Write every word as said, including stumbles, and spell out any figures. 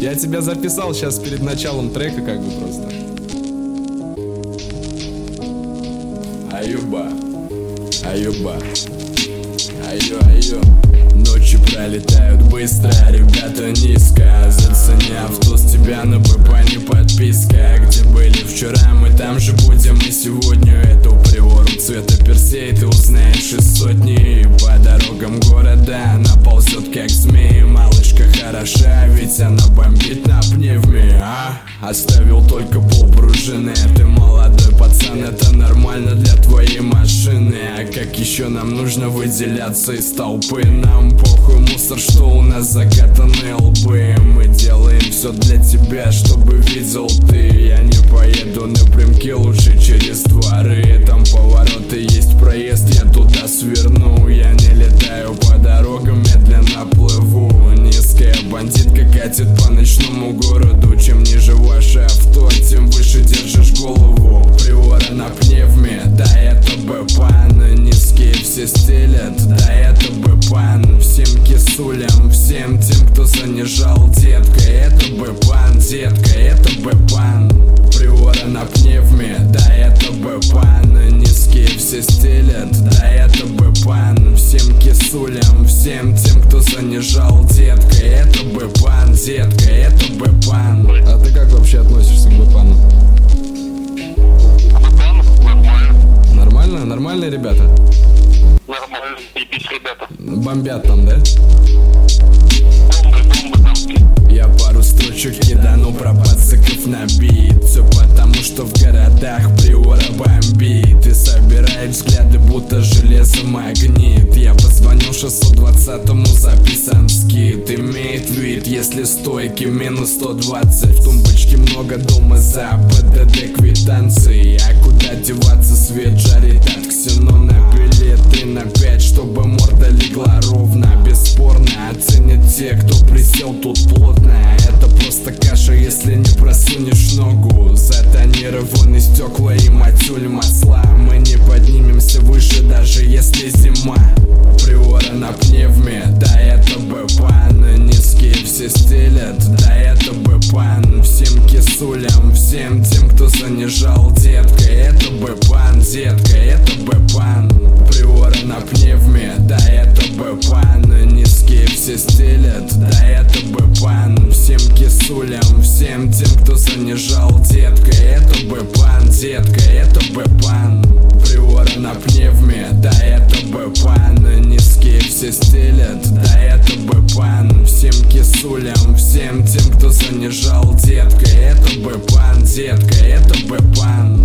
Я тебя записал сейчас перед началом трека, как бы просто. Аюба, аюба, аю, аю. Ночи пролетают быстро, ребята низко. Заценяв тост тебя на БП не подписка. Где были вчера, мы там же будем и сегодня. Эту приору цвета персей ты узнаешь из сотни. По дорогам города она ползет как змея. Малышка хороша, ведь она бомбит на пневме, а? Оставил только полпружины. Ты молодой пацан, это нормально для твоей машины. А как еще нам нужно выделяться из толпы? Нам похуй мусор, что у нас закатанные лбы. Мы делаем все для тебя, чтобы видел ты. Я не поеду напрямки, лучше через дворы. Там повороты, есть проезд, я туда сверну. Я не летаю по дорогам, медленно плыву. Низкая бандитка катит по ночному городу. Чем ниже ваше авто, тем выше держишь голову. Приора на пневме, да это бэпан. Низкие все стелят, да это бэпан. Всем кисулям, всем тем, кто занижал, детка, это бэпан, детка, это бэпан. Приора на пневме, да это бэпан. Низкие все стелят, да это бэпан. Всем кисулям, всем тем, кто занижал, детка, это бэпан, детка, это бэпан. А ты как вообще относишься к бэпану? Бэпан? Нормально. Нормально? Нормальные ребята? Нормально, ебись, ребята. Бомбят там, да? Бомбы, бомбы, там. Я пару строчек кидану про пацаков на бит. Все потому, что в городах приора бомбит. И собирает взгляды, будто железо магнит. Я позвонил шестьсот двадцатому, записан скид. Имеет вид, если стойки минус сто двадцать. В тумбочке много дома за ПДД квитанции. А куда деваться, свет жарит от ксенона. Билеты на пять, чтобы морда легла ровно. Бесспорно оценят те, кто присел тут плотно. Это просто каша, если не просунешь ногу. Затонированные стекла и матюль масла. Мы не поднимемся выше, даже если зима. Приора на пневме, да это бэпан. Низкие все стелят, да это бэпан. Всем кисулям, всем тем, кто занижал, детка, это бэпан, детка, это бэпан. Приора на пневме, да это бэпан. Низкие все стелят, да это бэпан. Всем кисулям, всем тем, кто занижал, детка, это бэпан, детка, это бэпан. Приора на пневме, да это бэпан. Низкие все стелят, да это бэпан. Всем кисулям, всем тем, кто занижал, детка, это бэпан, детка, это бэпан.